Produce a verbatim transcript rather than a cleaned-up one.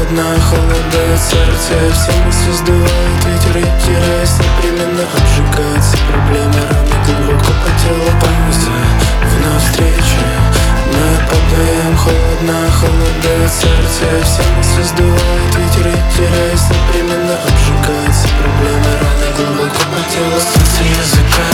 холодно, холодает сердце. Все мысли сдувает ветер и теряясь напряменно обжигается проблема раны глубоко по телу. Пауза в навстречу, мы падаем. Холодно, холодает сердце. Все мысли сдувает ветер и теряясь напряменно обжигается проблема раны глубоко по телу. Солнце языка